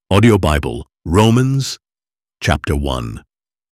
Audio Bible, Romans, chapter 1.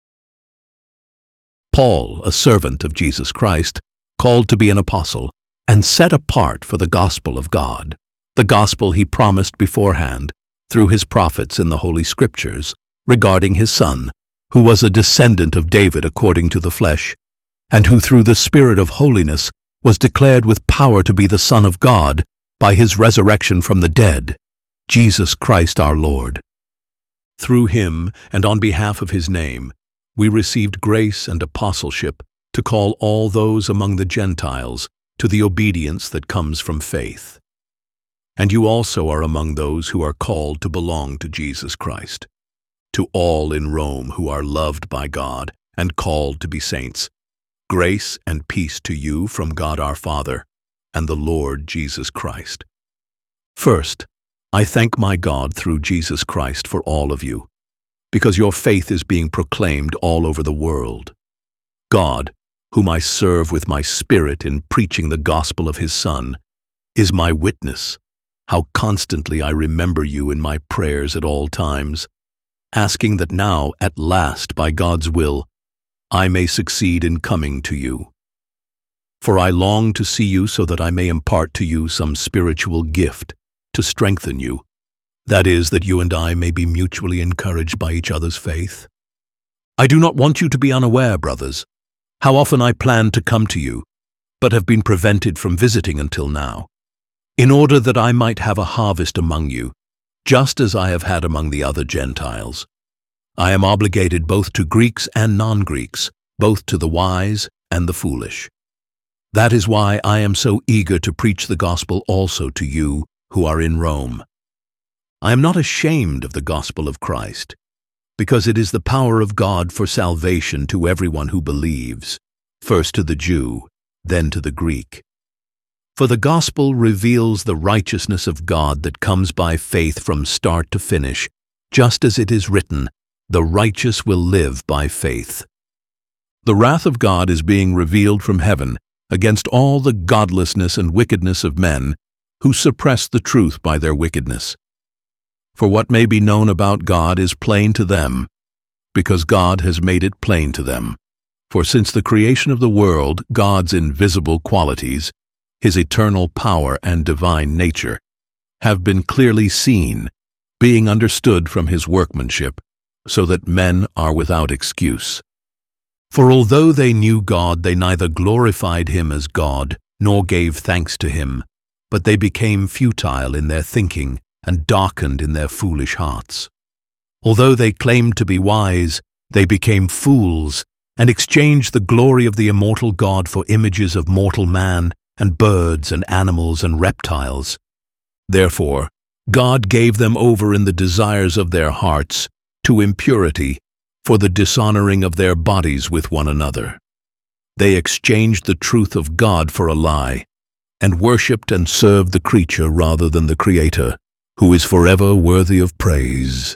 Paul, a servant of Jesus Christ, called to be an apostle, and set apart for the gospel of God, the gospel he promised beforehand through his prophets in the Holy Scriptures regarding his Son, who was a descendant of David according to the flesh, and who through the Spirit of holiness was declared with power to be the Son of God by his resurrection from the dead, Jesus Christ our Lord. Through him and on behalf of his name, we received grace and apostleship to call all those among the Gentiles to the obedience that comes from faith. And you also are among those who are called to belong to Jesus Christ. To all in Rome who are loved by God and called to be saints, grace and peace to you from God our Father and the Lord Jesus Christ. First, I thank my God through Jesus Christ for all of you, because your faith is being proclaimed all over the world. God, whom I serve with my spirit in preaching the gospel of his Son, is my witness, how constantly I remember you in my prayers at all times, asking that now, at last, by God's will, I may succeed in coming to you. For I long to see you so that I may impart to you some spiritual gift to strengthen you, that is, that you and I may be mutually encouraged by each other's faith. I do not want you to be unaware, brothers, how often I planned to come to you, but have been prevented from visiting until now, in order that I might have a harvest among you, just as I have had among the other Gentiles. I am obligated both to Greeks and non-Greeks, both to the wise and the foolish. That is why I am so eager to preach the gospel also to you who are in Rome. I am not ashamed of the gospel of Christ, because it is the power of God for salvation to everyone who believes, first to the Jew, then to the Greek. For the gospel reveals the righteousness of God that comes by faith from start to finish, just as it is written, "The righteous will live by faith." The wrath of God is being revealed from heaven against all the godlessness and wickedness of men who suppress the truth by their wickedness. For what may be known about God is plain to them, because God has made it plain to them. For since the creation of the world, God's invisible qualities, his eternal power and divine nature, have been clearly seen, being understood from his workmanship, so that men are without excuse. For although they knew God, they neither glorified him as God, nor gave thanks to him, but they became futile in their thinking and darkened in their foolish hearts. Although they claimed to be wise, they became fools and exchanged the glory of the immortal God for images of mortal man and birds and animals and reptiles. Therefore, God gave them over in the desires of their hearts to impurity for the dishonoring of their bodies with one another. They exchanged the truth of God for a lie, and worshipped and served the creature rather than the Creator, who is forever worthy of praise.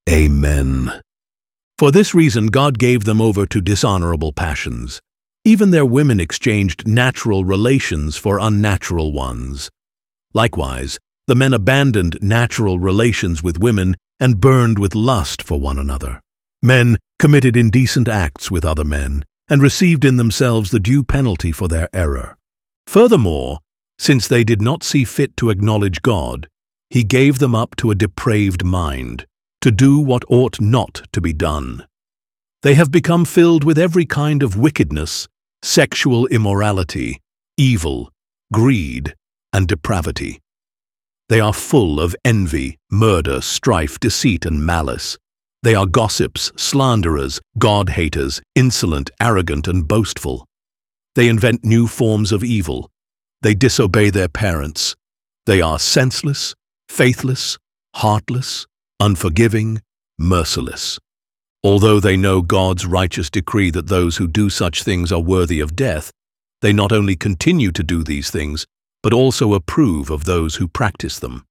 Amen. For this reason God gave them over to dishonorable passions. Even their women exchanged natural relations for unnatural ones. Likewise, the men abandoned natural relations with women and burned with lust for one another. Men committed indecent acts with other men and received in themselves the due penalty for their error. Furthermore, since they did not see fit to acknowledge God, he gave them up to a depraved mind, to do what ought not to be done. They have become filled with every kind of wickedness, sexual immorality, evil, greed, and depravity. They are full of envy, murder, strife, deceit, and malice. They are gossips, slanderers, God-haters, insolent, arrogant, and boastful. They invent new forms of evil. They disobey their parents. They are senseless, faithless, heartless, unforgiving, merciless. Although they know God's righteous decree that those who do such things are worthy of death, they not only continue to do these things, but also approve of those who practice them.